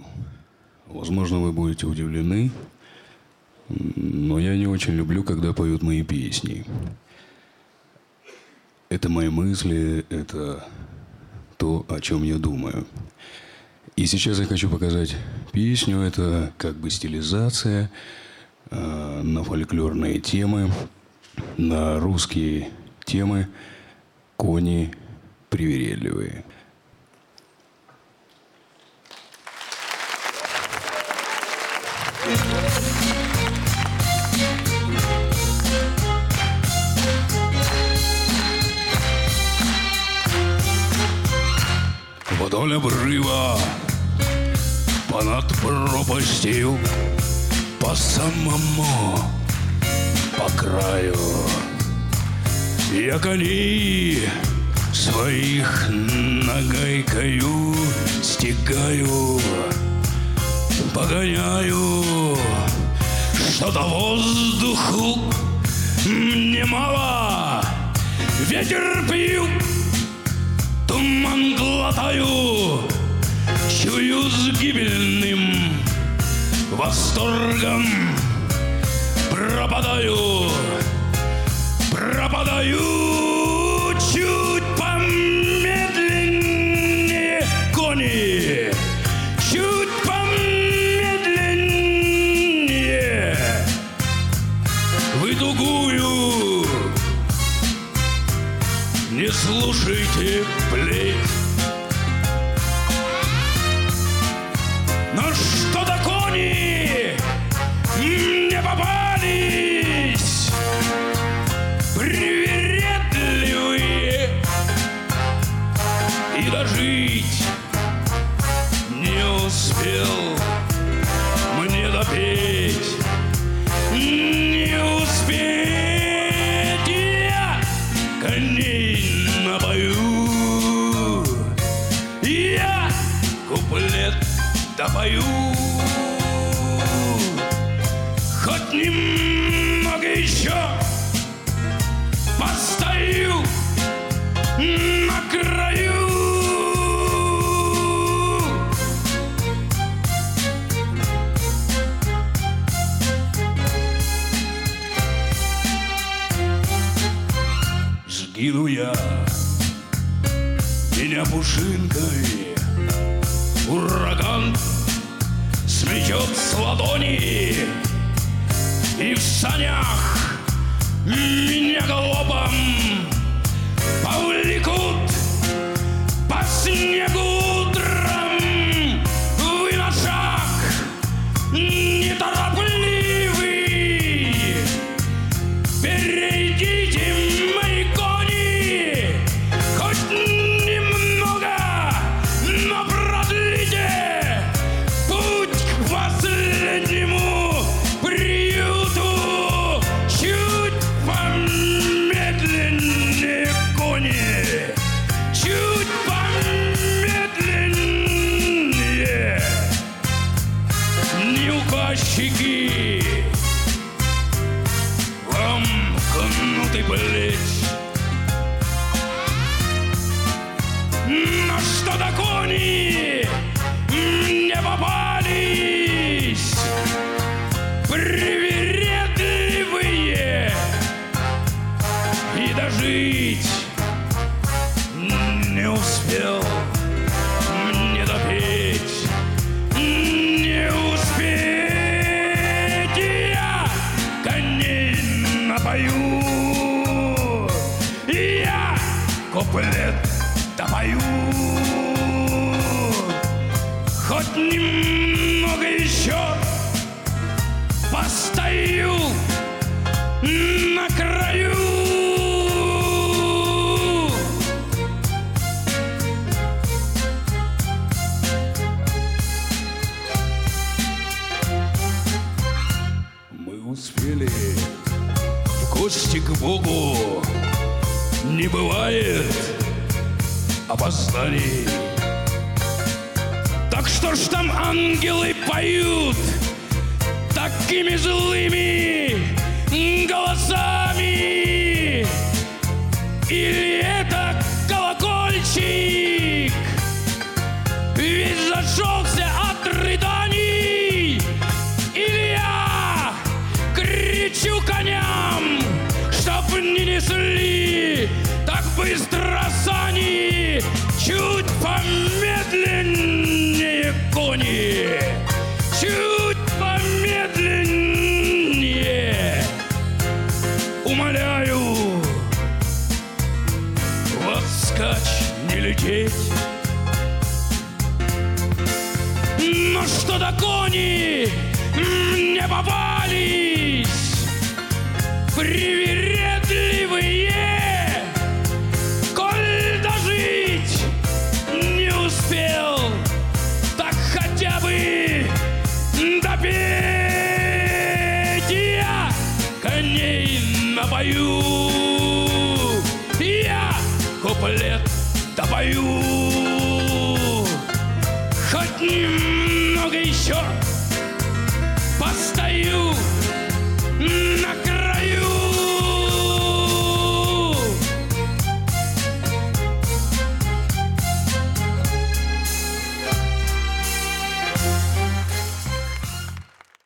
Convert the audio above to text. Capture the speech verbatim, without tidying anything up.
Возможно, вы будете удивлены, но я не очень люблю, когда поют мои песни. Это мои мысли, это то, о чем я думаю. И сейчас я хочу показать песню. Это как бы стилизация э, на фольклорные темы, на русские темы «Кони привередливые». Вдоль обрыва, понад пропастью, по самому, по краю, я коней своих нагайкою стегаю, погоняю, что-то воздуху мне мало, ветер пью, туман глотаю, чую с гибельным восторгом, пропадаю, пропадаю, чуть помедленнее кони, чуть помедленнее, вы тугую, не слушайте плеть. Но что-то кони не попались, привередливые, и дожить не успел мне допеть, не успеть я коней напою, я куплет допою, хоть немного еще постою на краю. Сгину я, меня пушинкой ураган сметет с ладони, и в санях меня галопом повлекут по снегу утром. Вы на шаг неторопливый, перейдите, мои кони, хоть немного, но продлите путь к последнему приюту. Чуть помедленнее кони, чуть помедленнее, не указчики, вам кнуты плеть. На что-то кони не попались, привередливые, и дожить не успел мне допеть, не успеть я коней напою, я куплет допою, хоть немного еще постою на краю. Мы успели в гости к Богу, не бывает опозданий. Так что ж там ангелы поют такими злыми голосами? Или это колокольчик? Ведь зашелся от рыданий но что-то кони не попались. Привередливые, коль дожить не успел, так хотя бы допеть я коней напою. Я куплет допою, хоть немного еще постою.